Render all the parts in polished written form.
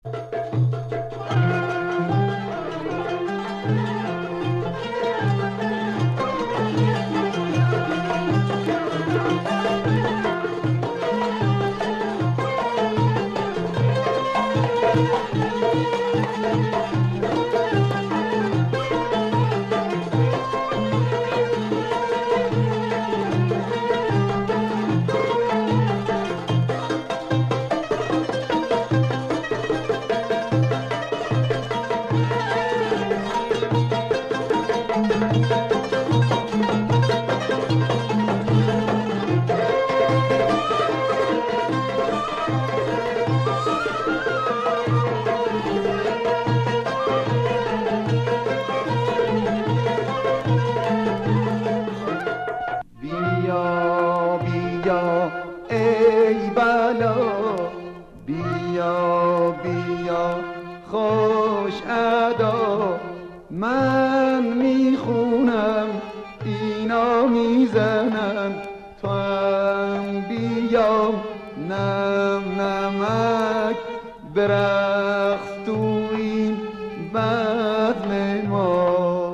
من میخونم اینا میزنم، تو هم بیا نم نمک برقص تو این بزم ما.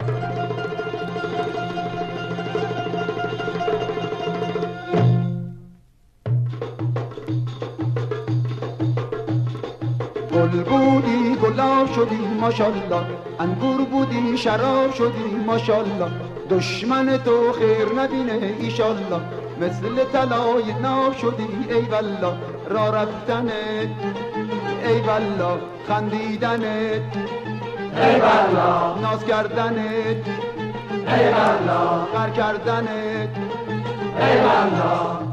گل بودی گلاب شدی ماشالله، انگور بودی شراب شدی ماشالله، دشمن تو خیر نبینه ایشالله، مثل طلای ناب شدی ای والله، راه رفتنت ای والله، خندیدنت ای والله، ناز کردنت ای والله، غر کردنت ای والله.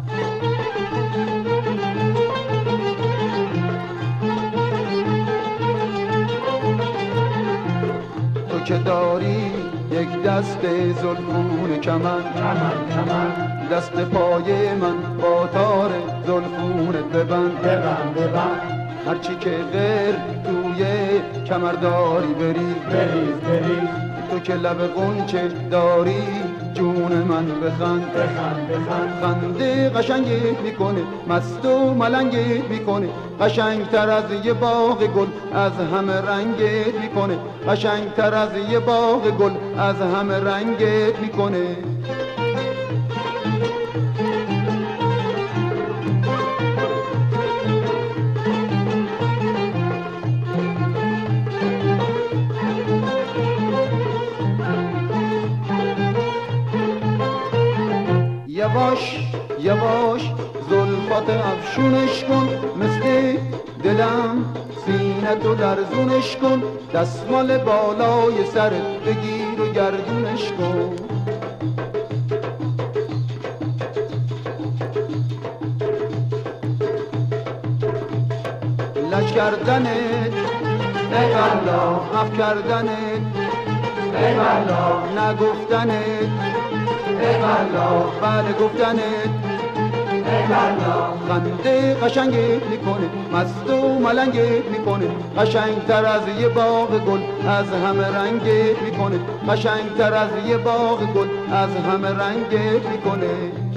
که داری یک دست زلفون کمن، دست پای من با تار زلفونت ببند، هرچی که غیر توی کمر داری بریز، تو که لب غنچه داری جون من بخند، خنده قشنگت میکنه مست و ملنگت میکنه، قشنگتر از یه باغ گل از همه رنگت میکنه، قشنگتر از یه باغ گل از همه رنگت میکنه. یواش یواش زلفات افشونش کن، مثل دلم سینه‌تو لرزونش کن، دستمال بالای سرت بگیر و گردونش کن. لج کردنت ای والله، اف کردنت ای والله، نگفتنت ای والله، بله گفتنت ای والله، خنده قشنگت میکنه مست و ملنگت میکنه، قشنگتر از یه باغ گل از همه رنگت میکنه، قشنگتر از یه باغ گل از همه رنگت میکنه.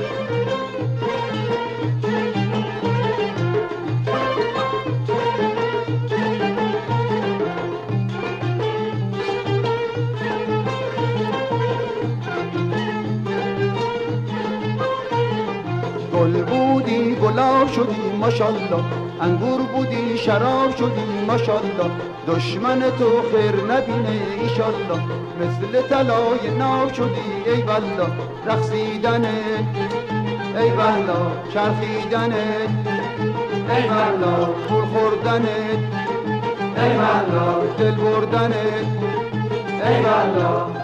گل بودی گلاب شدی ماشالله، انگور بودی شراب شدی ماشالله، دشمن تو خیر نبینه ایشالله، مثل طلای ناب شدی ای والله، رقصیدنت ای والله، چرخیدنت ای والله، پول خوردنت ای والله، دل بردنت ای والله.